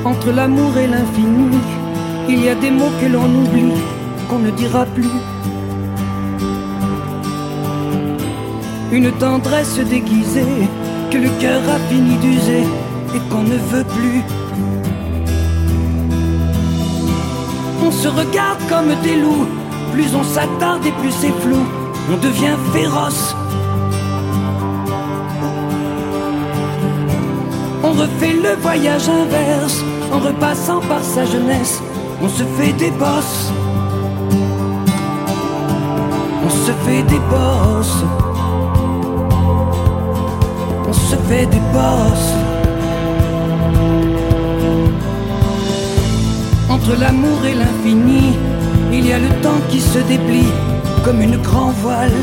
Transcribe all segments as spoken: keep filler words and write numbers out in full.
Entre l'amour et l'infini, il y a des mots que l'on oublie, qu'on ne dira plus. Une tendresse déguisée que le cœur a fini d'user et qu'on ne veut plus. On se regarde comme des loups, plus on s'attarde et plus c'est flou, on devient féroce. On refait le voyage inverse, en repassant par sa jeunesse, on se fait des bosses. On se fait des bosses. On se fait des bosses. Entre l'amour et l'infini, il y a le temps qui se déplie comme une grand voile.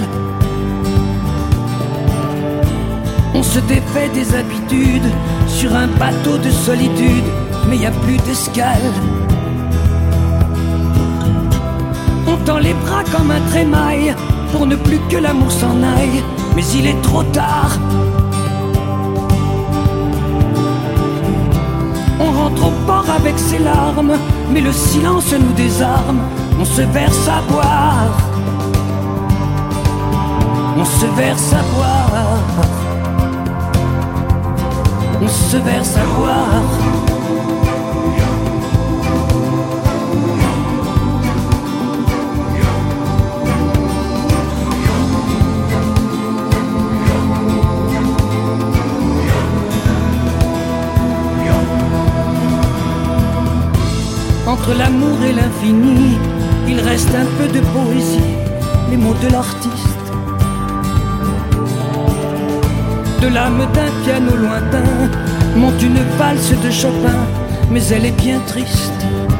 On se défait des habitudes sur un bateau de solitude, mais y a plus d'escale. On tend les bras comme un trémail pour ne plus que l'amour s'en aille, mais il est trop tard. On rentre au port avec ses larmes, mais le silence nous désarme. On se verse à boire. On se verse à boire. On se verse à boire. Entre l'amour et l'infini, il reste un peu de poésie, les mots de l'artiste. De l'âme d'un piano lointain monte une valse de Chopin, mais elle est bien triste.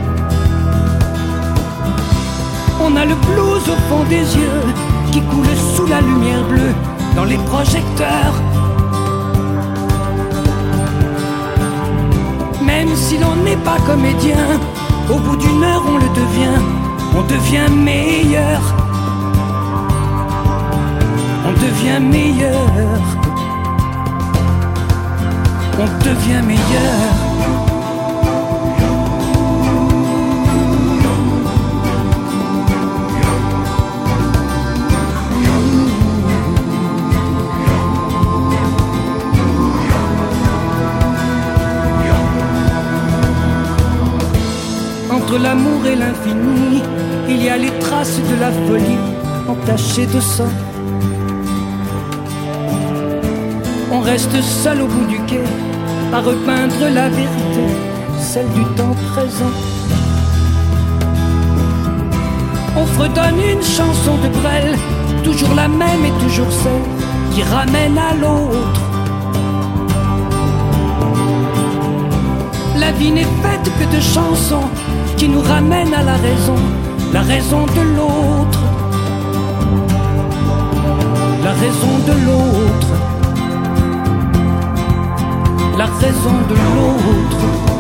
On a le blues au fond des yeux qui coule sous la lumière bleue dans les projecteurs. Même si l'on n'est pas comédien, au bout d'une heure on le devient, on devient meilleur. On devient meilleur. On devient meilleur. Entre l'amour et l'infini, il y a les traces de la folie entachées de sang. On reste seul au bout du quai à repeindre la vérité, celle du temps présent. On fredonne une chanson de Brel, toujours la même et toujours celle qui ramène à l'autre. La vie n'est faite que de chansons qui nous ramènent à la raison, la raison de l'autre. La raison de l'autre. La raison de l'autre.